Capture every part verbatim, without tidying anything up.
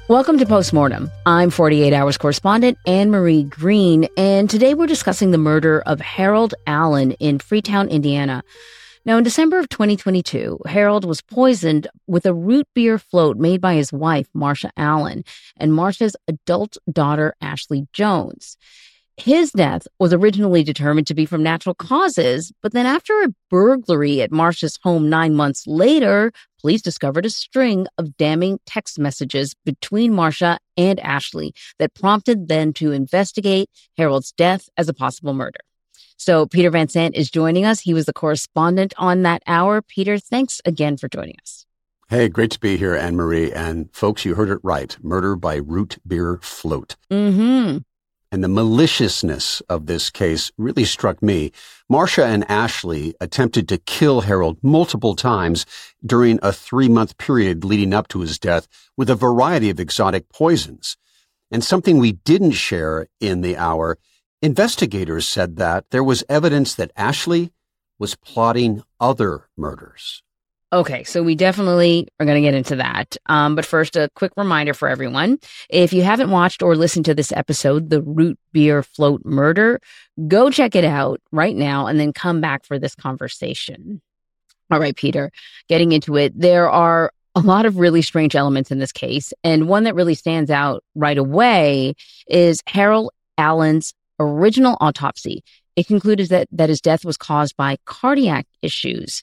Welcome to Postmortem. I'm forty-eight hours correspondent Anne-Marie Green, and today we're discussing the murder of Harold Allen in Freetown, Indiana. Now, in December of twenty twenty-two, Harold was poisoned with a root beer float made by his wife, Marsha Allen, and Marsha's adult daughter, Ashley Jones. His death was originally determined to be from natural causes, but then after a burglary at Marsha's home nine months later, police discovered a string of damning text messages between Marsha and Ashley that prompted them to investigate Harold's death as a possible murder. So Peter Van Sant is joining us. He was the correspondent on that hour. Peter, thanks again for joining us. Hey, great to be here, Anne-Marie. And folks, you heard it right. Murder by root beer float. Mm-hmm. And the maliciousness of this case really struck me. Marsha and Ashley attempted to kill Harold multiple times during a three-month period leading up to his death with a variety of exotic poisons. And something we didn't share in the hour, investigators said that there was evidence that Ashley was plotting other murders. Okay, so we definitely are going to get into that. Um, but first, a quick reminder for everyone. If you haven't watched or listened to this episode, The Root Beer Float Murder, go check it out right now and then come back for this conversation. All right, Peter, getting into it, there are a lot of really strange elements in this case. And one that really stands out right away is Harold Allen's original autopsy. It concluded that, that his death was caused by cardiac issues.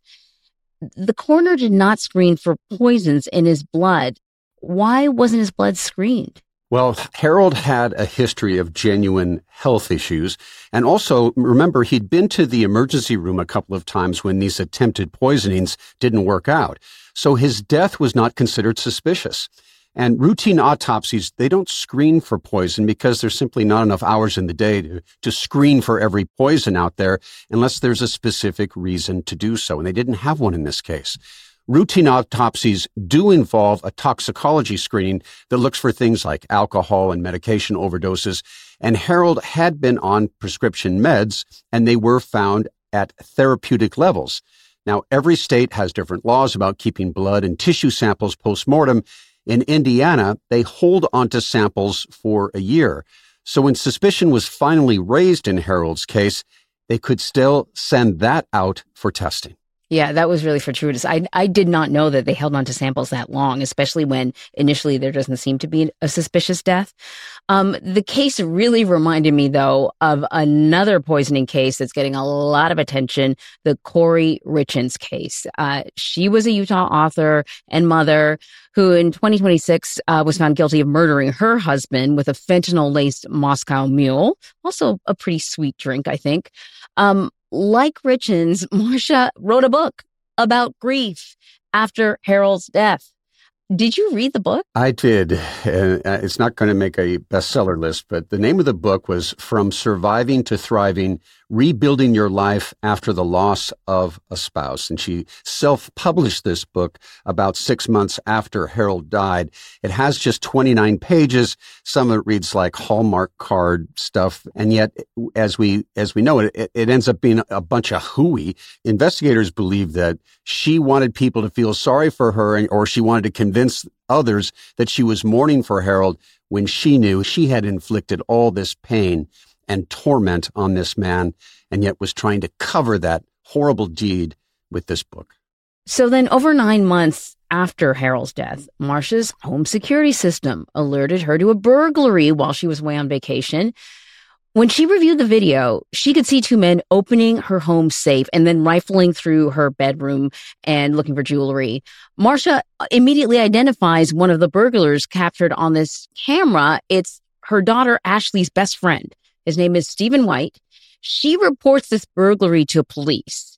The coroner did not screen for poisons in his blood. Why wasn't his blood screened? Well, Harold had a history of genuine health issues. And also, remember, he'd been to the emergency room a couple of times when these attempted poisonings didn't work out. So his death was not considered suspicious. And routine autopsies, they don't screen for poison because there's simply not enough hours in the day to, to screen for every poison out there unless there's a specific reason to do so. And they didn't have one in this case. Routine autopsies do involve a toxicology screening that looks for things like alcohol and medication overdoses. And Harold had been on prescription meds, and they were found at therapeutic levels. Now, every state has different laws about keeping blood and tissue samples post-mortem. In Indiana, they hold onto samples for a year. So when suspicion was finally raised in Harold's case, they could still send that out for testing. Yeah, that was really fortuitous. I I did not know that they held on to samples that long, especially when initially there doesn't seem to be a suspicious death. Um, the case really reminded me, though, of another poisoning case that's getting a lot of attention, the Kouri Richins case. Uh, she was a Utah author and mother who in twenty twenty-six uh, was found guilty of murdering her husband with a fentanyl-laced Moscow Mule, also a pretty sweet drink, I think. Um, Like Richins, Marsha wrote a book about grief after Harold's death. Did you read the book? I did. Uh, it's not going to make a bestseller list, but the name of the book was From Surviving to Thriving, Rebuilding Your Life After the Loss of a Spouse. And she self-published this book about six months after Harold died. It has just twenty-nine pages. Some of it reads like Hallmark card stuff. And yet, as we as we know, it, it ends up being a bunch of hooey. Investigators believe that she wanted people to feel sorry for her, and, or she wanted to convince others that she was mourning for Harold when she knew she had inflicted all this pain and torment on this man, and yet was trying to cover that horrible deed with this book. So then over nine months after Harold's death, Marsha's home security system alerted her to a burglary while she was away on vacation. When she reviewed the video, she could see two men opening her home safe and then rifling through her bedroom and looking for jewelry. Marsha immediately identifies one of the burglars captured on this camera. It's her daughter Ashley's best friend. His name is Stephen White. She reports this burglary to police.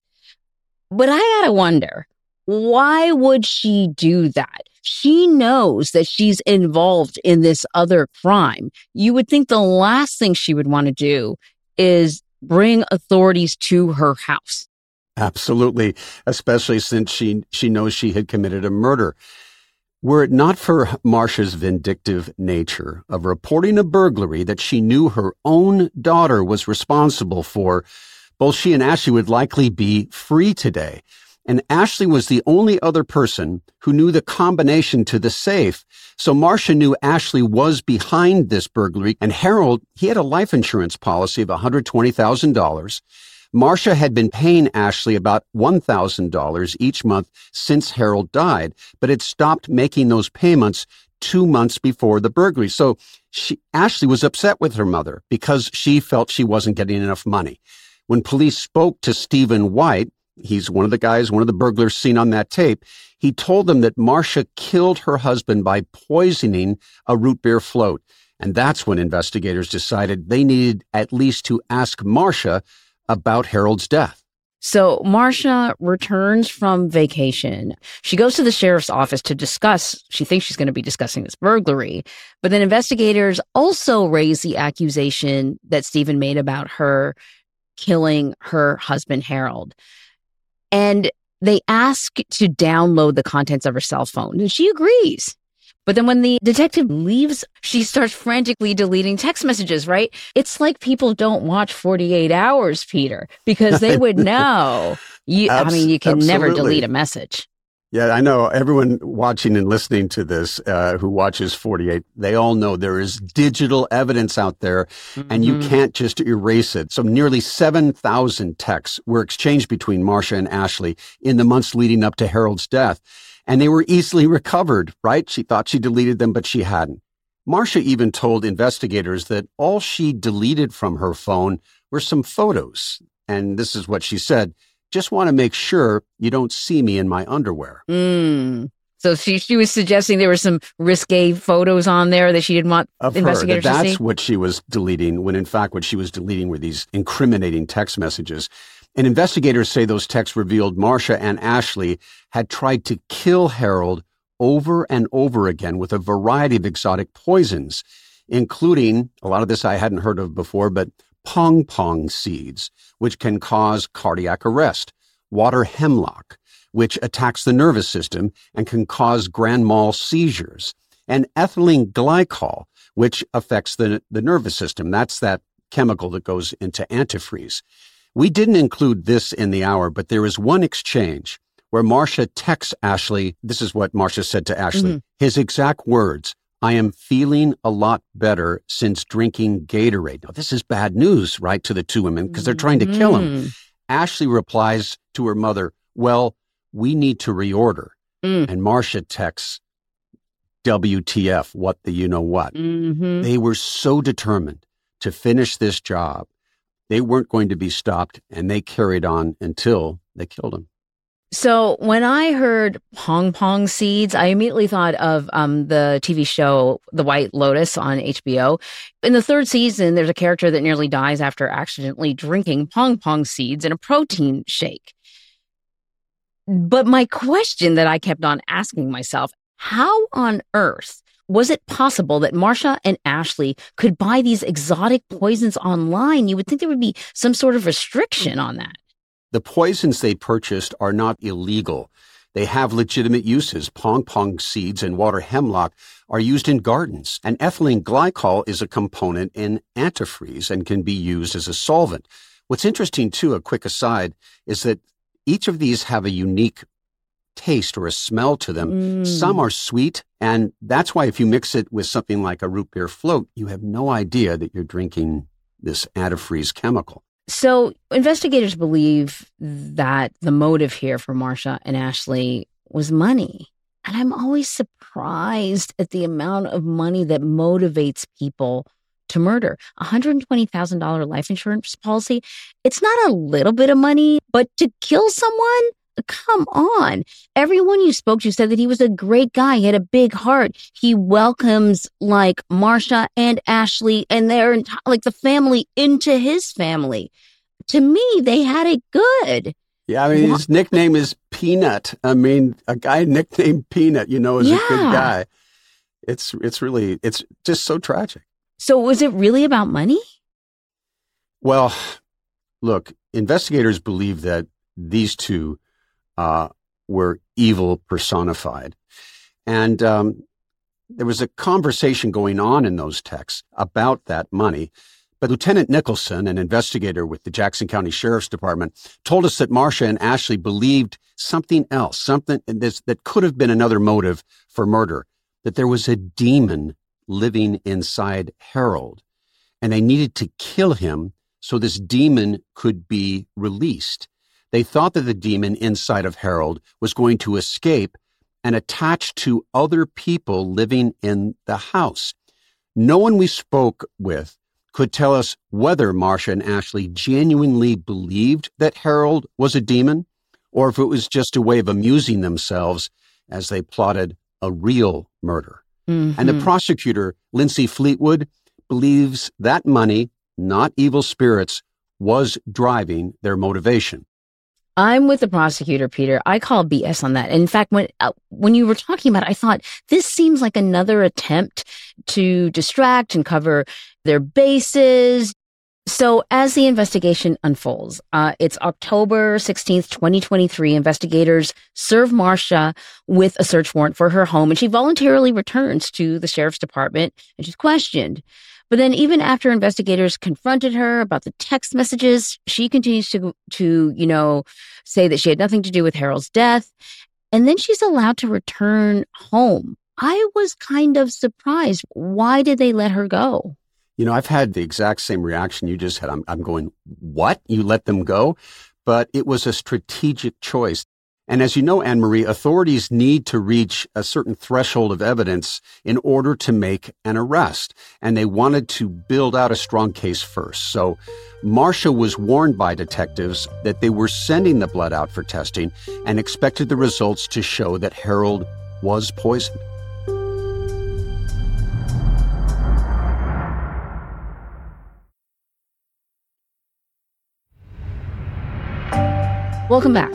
But I gotta wonder, why would she do that? She knows that she's involved in this other crime. You would think the last thing she would want to do is bring authorities to her house. Absolutely, especially since she she knows she had committed a murder. Were it not for Marsha's vindictive nature of reporting a burglary that she knew her own daughter was responsible for, both she and Ashley would likely be free today. And Ashley was the only other person who knew the combination to the safe. So Marcia knew Ashley was behind this burglary, and Harold, he had a life insurance policy of one hundred twenty thousand dollars. Marcia had been paying Ashley about one thousand dollars each month since Harold died, but had stopped making those payments two months before the burglary. So she, Ashley was upset with her mother because she felt she wasn't getting enough money. When police spoke to Stephen White, he's one of the guys, one of the burglars seen on that tape, he told them that Marcia killed her husband by poisoning a root beer float. And that's when investigators decided they needed at least to ask Marcia about Harold's death. So Marcia returns from vacation. She goes to the sheriff's office to discuss, she thinks she's going to be discussing this burglary. But then investigators also raise the accusation that Stephen made about her killing her husband, Harold. And they ask to download the contents of her cell phone, and she agrees. But then when the detective leaves, she starts frantically deleting text messages, right? It's like people don't watch forty-eight hours, Peter, because they would know. You, Abs- I mean, you can absolutely. never delete a message. Yeah, I know. Everyone watching and listening to this uh, who watches forty-eight, they all know there is digital evidence out there, mm-hmm. and you can't just erase it. So nearly seven thousand texts were exchanged between Marcia and Ashley in the months leading up to Harold's death. And they were easily recovered, right? She thought she deleted them, but she hadn't. Marcia even told investigators that all she deleted from her phone were some photos. And this is what she said: just want to make sure you don't see me in my underwear. Mm. So she she was suggesting there were some risque photos on there that she didn't want of investigators her, that to see? That's what she was deleting, when in fact what she was deleting were these incriminating text messages. And investigators say those texts revealed Marcia and Ashley had tried to kill Harold over and over again with a variety of exotic poisons, including, a lot of this I hadn't heard of before, but pong pong seeds, which can cause cardiac arrest, water hemlock, which attacks the nervous system and can cause grand mal seizures, and ethylene glycol, which affects the, the nervous system. That's that chemical that goes into antifreeze. We didn't include this in the hour, but there is one exchange where Marcia texts Ashley. This is what Marcia said to Ashley. Mm-hmm. His exact words: "I am feeling a lot better since drinking Gatorade." Now, this is bad news, right, to the two women, because they're trying to kill him. Mm. Ashley replies to her mother, "Well, we need to reorder." Mm. And Marcia texts, W T F, what the you-know-what. Mm-hmm. They were so determined to finish this job. They weren't going to be stopped, and they carried on until they killed him. So when I heard pong pong seeds, I immediately thought of um, the T V show The White Lotus on H B O. In the third season, there's a character that nearly dies after accidentally drinking pong pong seeds in a protein shake. But my question that I kept on asking myself, how on earth was it possible that Marcia and Ashley could buy these exotic poisons online? You would think there would be some sort of restriction on that. The poisons they purchased are not illegal. They have legitimate uses. Pong pong seeds and water hemlock are used in gardens, and ethylene glycol is a component in antifreeze and can be used as a solvent. What's interesting, too, a quick aside, is that each of these have a unique taste or a smell to them. Mm. Some are sweet, and that's why if you mix it with something like a root beer float, you have no idea that you're drinking this antifreeze chemical. So investigators believe that the motive here for Marcia and Ashley was money. And I'm always surprised at the amount of money that motivates people to murder. A one hundred twenty thousand dollars life insurance policy, it's not a little bit of money, but to kill someone? Come on. Everyone you spoke to said that he was a great guy. He had a big heart. He welcomes like Marcia and Ashley and their entire, like the family into his family. To me, they had it good. Yeah, I mean, what? His nickname is Peanut. I mean, a guy nicknamed Peanut, you know, is yeah. a good guy. It's it's really, it's just so tragic. So was it really about money? Well, look, investigators believe that these two Uh, were evil personified. And um, there was a conversation going on in those texts about that money. But Lieutenant Nicholson, an investigator with the Jackson County Sheriff's Department, told us that Marcia and Ashley believed something else, something that could have been another motive for murder, that there was a demon living inside Harold, and they needed to kill him so this demon could be released. They thought that the demon inside of Harold was going to escape and attach to other people living in the house. No one we spoke with could tell us whether Marcia and Ashley genuinely believed that Harold was a demon, or if it was just a way of amusing themselves as they plotted a real murder. Mm-hmm. And the prosecutor, Lindsay Fleetwood, believes that money, not evil spirits, was driving their motivation. I'm with the prosecutor, Peter. I call B S on that. And in fact, when uh, when you were talking about it, I thought this seems like another attempt to distract and cover their bases. So as the investigation unfolds, uh, it's October sixteenth, twenty twenty-three. Investigators serve Marcia with a search warrant for her home, and she voluntarily returns to the sheriff's department, and she's questioned. But then even after investigators confronted her about the text messages, she continues to, to, you know, say that she had nothing to do with Harold's death. And then she's allowed to return home. I was kind of surprised. Why did they let her go? You know, I've had the exact same reaction you just had. I'm, I'm going, what? You let them go? But it was a strategic choice. And as you know, Anne-Marie, authorities need to reach a certain threshold of evidence in order to make an arrest. And they wanted to build out a strong case first. So Marcia was warned by detectives that they were sending the blood out for testing and expected the results to show that Harold was poisoned. Welcome back.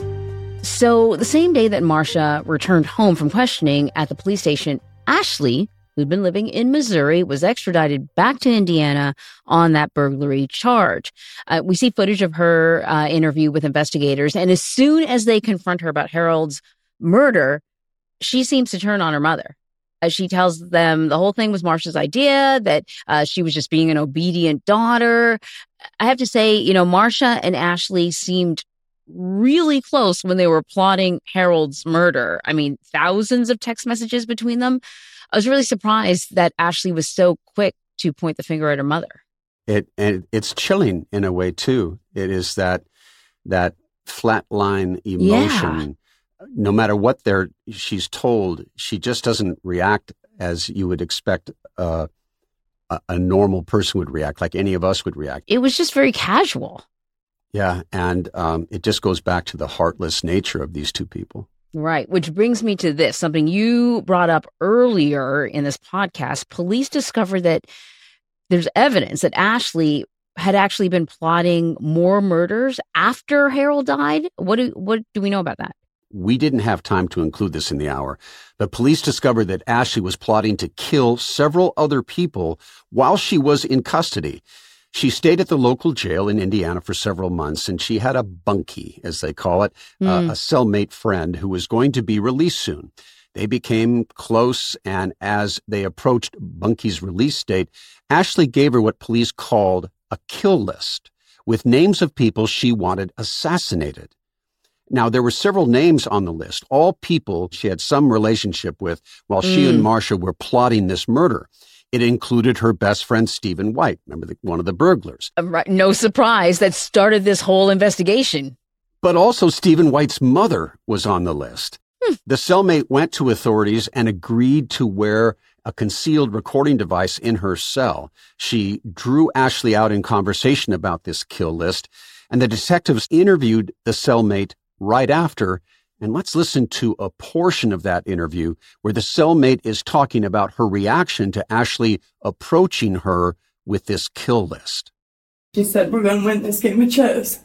So the same day that Marcia returned home from questioning at the police station, Ashley, who'd been living in Missouri, was extradited back to Indiana on that burglary charge. Uh, we see footage of her uh, interview with investigators, and as soon as they confront her about Harold's murder, she seems to turn on her mother. As she tells them the whole thing was Marcia's idea, that uh, she was just being an obedient daughter. I have to say, you know, Marcia and Ashley seemed really close when they were plotting Harold's murder. I mean, thousands of text messages between them. I was really surprised that Ashley was so quick to point the finger at her mother. It and it's chilling in a way too. It is that that flatline emotion. Yeah. No matter what they're she's told, she just doesn't react as you would expect uh, a, a normal person would react, like any of us would react. It was just very casual. Yeah, and um, it just goes back to the heartless nature of these two people. Right, which brings me to this, something you brought up earlier in this podcast. Police discovered that there's evidence that Ashley had actually been plotting more murders after Harold died. What do, what do we know about that? We didn't have time to include this in the hour, but police discovered that Ashley was plotting to kill several other people while she was in custody. She stayed at the local jail in Indiana for several months, and she had a bunkie, as they call it, mm. uh, a cellmate friend who was going to be released soon. They became close, and as they approached Bunkie's release date, Ashley gave her what police called a kill list with names of people she wanted assassinated. Now, there were several names on the list, all people she had some relationship with while mm. she and Marcia were plotting this murder. It included her best friend, Stephen White, remember, the, one of the burglars. Uh, right. No surprise that started this whole investigation. But also Stephen White's mother was on the list. Hmm. The cellmate went to authorities and agreed to wear a concealed recording device in her cell. She drew Ashley out in conversation about this kill list, and the detectives interviewed the cellmate right after. And let's listen to a portion of that interview where the cellmate is talking about her reaction to Ashley approaching her with this kill list. She said, we're going to win this game of chess.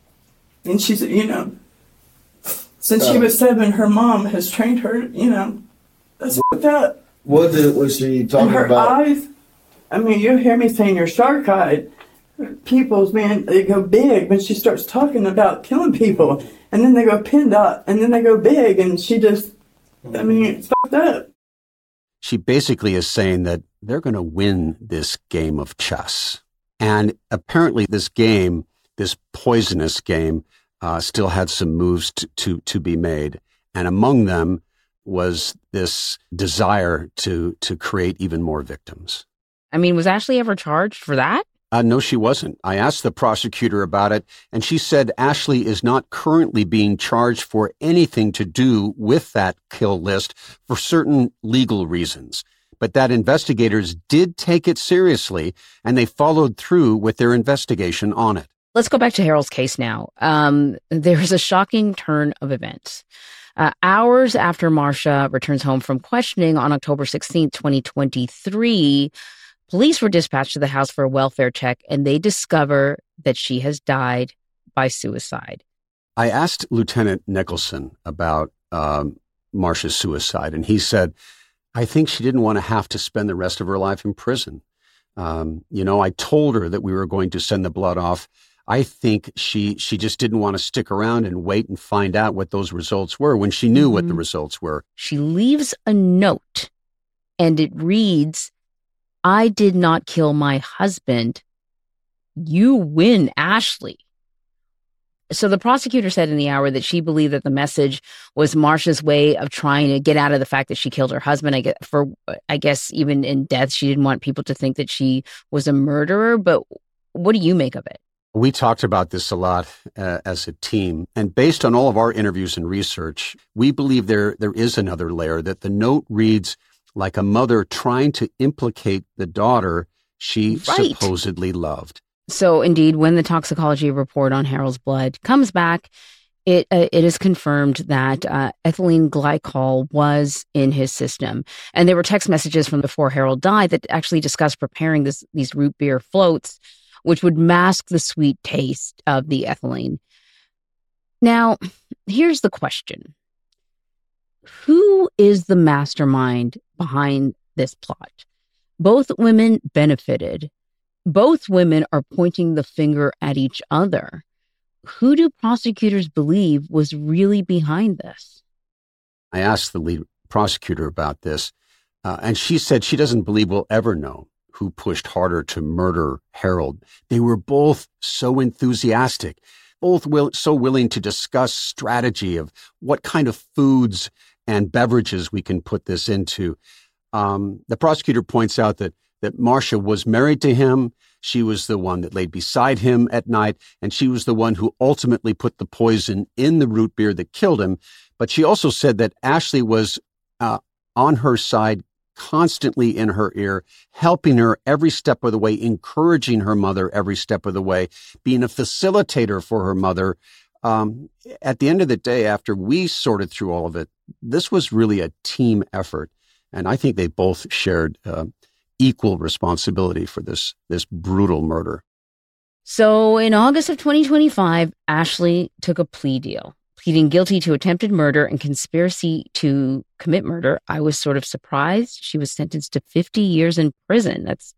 And she said, you know, since uh, she was seven, her mom has trained her, you know, that's what that. What did, was she talking and her about? Her eyes, I mean, you hear me saying you're shark-eyed. People's, man, they go big when she starts talking about killing people. And then they go pinned up, and then they go big, and she just, I mean, it's fucked up. She basically is saying that they're going to win this game of chess. And apparently this game, this poisonous game, uh, still had some moves to, to, to be made. And among them was this desire to, to create even more victims. I mean, was Ashley ever charged for that? Uh, no, she wasn't. I asked the prosecutor about it, and she said Ashley is not currently being charged for anything to do with that kill list for certain legal reasons, but that investigators did take it seriously, and they followed through with their investigation on it. Let's go back to Harold's case now. Um, there's a shocking turn of events. Uh, hours after Marcia returns home from questioning on October sixteenth, twenty twenty-three, police were dispatched to the house for a welfare check, and they discover that she has died by suicide. I asked Lieutenant Nicholson about um, Marcia's suicide, and he said, I think she didn't want to have to spend the rest of her life in prison. Um, you know, I told her that we were going to send the blood off. I think she she just didn't want to stick around and wait and find out what those results were when she knew mm-hmm. what the results were. She leaves a note, and it reads, I did not kill my husband. You win, Ashley. So the prosecutor said in the hour that she believed that the message was Marcia's way of trying to get out of the fact that she killed her husband. I guess, for, I guess even in death, she didn't want people to think that she was a murderer. But what do you make of it? We talked about this a lot uh, as a team, and based on all of our interviews and research, we believe there there is another layer, that the note reads like a mother trying to implicate the daughter she right. supposedly loved. So indeed, when the toxicology report on Harold's blood comes back, it uh, it is confirmed that uh, ethylene glycol was in his system. And there were text messages from before Harold died that actually discussed preparing this, these root beer floats, which would mask the sweet taste of the ethylene. Now, here's the question. Who is the mastermind behind this plot? Both women benefited. Both women are pointing the finger at each other. Who do prosecutors believe was really behind this? I asked the lead prosecutor about this, uh, and she said she doesn't believe we'll ever know who pushed harder to murder Harold. They were both so enthusiastic, both will, so willing to discuss strategy of what kind of foods and beverages we can put this into. Um, the prosecutor points out that that Marcia was married to him. She was the one that laid beside him at night, and she was the one who ultimately put the poison in the root beer that killed him. But she also said that Ashley was uh, on her side, constantly in her ear, helping her every step of the way, encouraging her mother every step of the way, being a facilitator for her mother. Um, at the end of the day, after we sorted through all of it, this was really a team effort. And I think they both shared uh, equal responsibility for this, this brutal murder. So in August of twenty twenty-five, Ashley took a plea deal, pleading guilty to attempted murder and conspiracy to commit murder. I was sort of surprised. She was sentenced to fifty years in prison. That's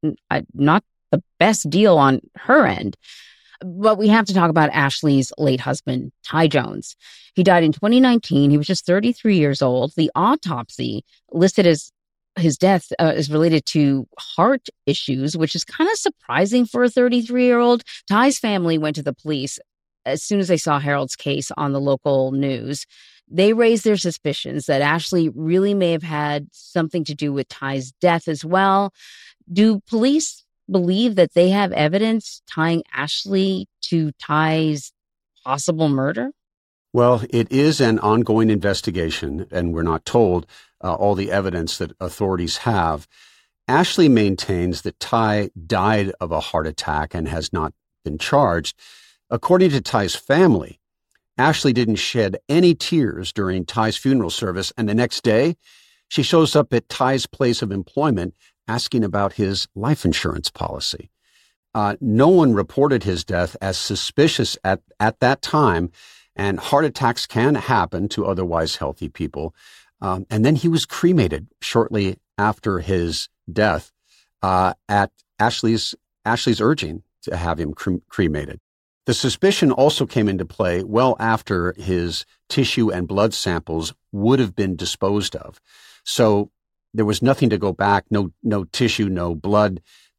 not the best deal on her end. But we have to talk about Ashley's late husband, Ty Jones. He died in twenty nineteen. He was just thirty-three years old. The autopsy listed as his death uh, is related to heart issues, which is kind of surprising for a thirty-three-year-old. Ty's family went to the police as soon as they saw Harold's case on the local news. They raised their suspicions that Ashley really may have had something to do with Ty's death as well. Do police believe that they have evidence tying Ashley to Ty's possible murder? Well, it is an ongoing investigation, and we're not told uh, all the evidence that authorities have. Ashley maintains that Ty died of a heart attack and has not been charged. According to Ty's family, Ashley didn't shed any tears during Ty's funeral service, and the next day, she shows up at Ty's place of employment asking about his life insurance policy. Uh, no one reported his death as suspicious at, at that time, and heart attacks can happen to otherwise healthy people. Um, and then he was cremated shortly after his death uh, at Ashley's Ashley's urging to have him cre- cremated. The suspicion also came into play well after his tissue and blood samples would have been disposed of. So there was nothing to go back, no no tissue, no blood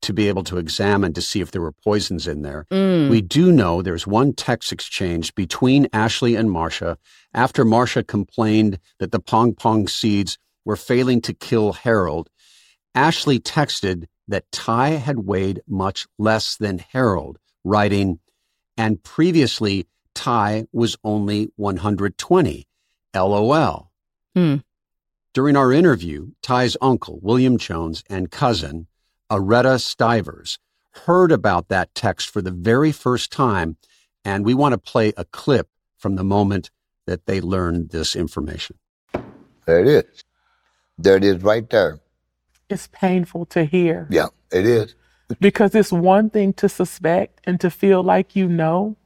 to be able to examine to see if there were poisons in there. Mm. We do know there's one text exchange between Ashley and Marcia after Marcia complained that the pong pong seeds were failing to kill Harold. Ashley texted that Ty had weighed much less than Harold, writing, and previously Ty was only one hundred twenty. LOL. Hmm. During our interview, Ty's uncle, William Jones, and cousin, Aretta Stivers, heard about that text for the very first time, and we want to play a clip from the moment that they learned this information. There it is. There it is right there. It's painful to hear. Yeah, it is. Because it's one thing to suspect and to feel like you know,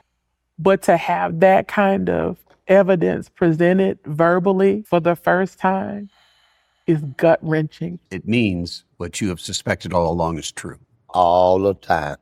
but to have that kind of evidence presented verbally for the first time is gut-wrenching. It means what you have suspected all along is true. All the time.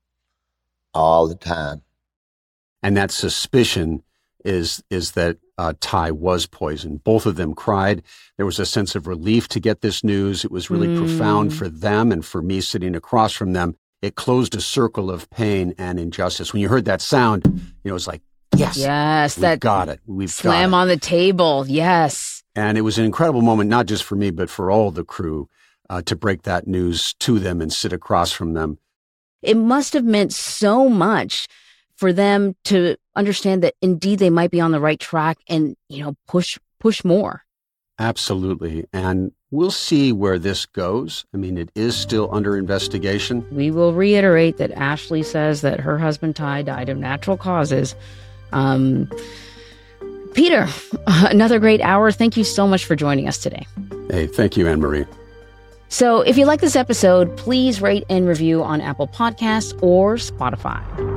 All the time. And that suspicion is is that uh, Ty was poisoned. Both of them cried. There was a sense of relief to get this news. It was really mm. profound for them and for me sitting across from them. It closed a circle of pain and injustice. When you heard that sound, you know, it was like, yes, yes, we've that got it. We've slam got it. on the table. Yes. And it was an incredible moment, not just for me, but for all the crew uh, to break that news to them and sit across from them. It must have meant so much for them to understand that indeed they might be on the right track and, you know, push, push more. Absolutely. And we'll see where this goes. I mean, it is still under investigation. We will reiterate that Ashley says that her husband Ty died of natural causes. Um, Peter, another great hour. Thank you so much for joining us today. Hey, thank you, Anne-Marie. So if you like this episode, please rate and review on Apple Podcasts or Spotify.